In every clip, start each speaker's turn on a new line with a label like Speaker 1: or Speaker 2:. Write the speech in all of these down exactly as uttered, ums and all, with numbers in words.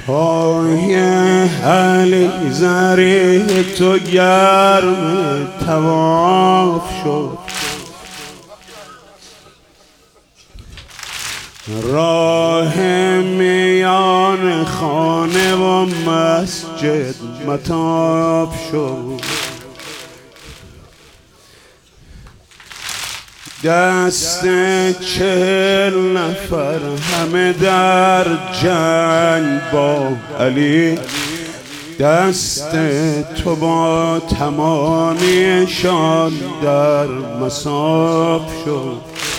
Speaker 1: پای علی زری تو گرم طواف شد، راه میان خانه و مسجد مطاف شد، دست چهل نفر همه در جنگ با علی، دست تو با تمامیشان در مصاف شد.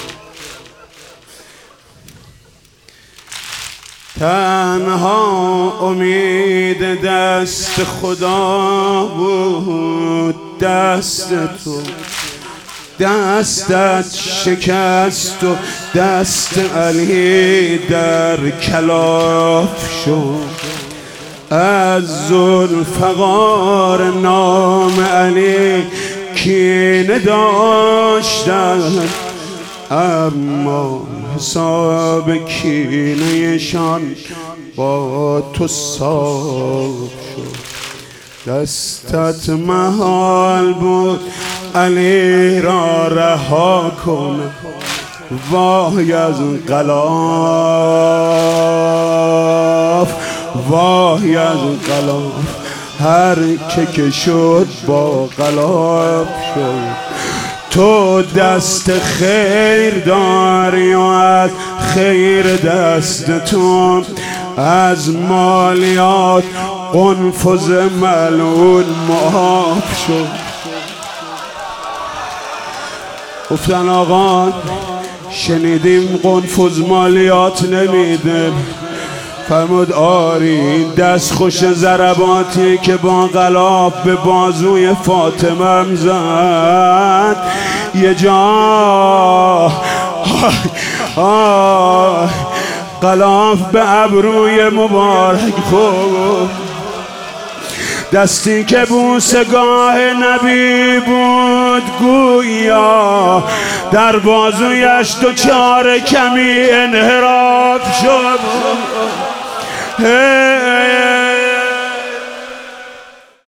Speaker 1: تنها امید دست خدا بود، دست تو دستت شکست و دست علی در کلاف شد. از ذوالفقار نام علی کینه داشتند، اما حساب کینه‌شان با تو صاف شد. دستت محال بود علی را رها کن، وای از غلاف، وای از غلاف، هر که که شد با غلاف شد. تو دست خیر داری و از خیر دست تو از مالیات قنفذ ملعون معاف شد. گفتن آقا شنیدیم قنفذ مالیات نمیده، فرمود آری این دست خوش ضرباتی که با غلاف به بازوی فاطمه زد یه جا غلاف به ابروی مبارک خورد، دستی که بوسگاه نبی بود گویا در بازویش دوچار کمی انحراف شد.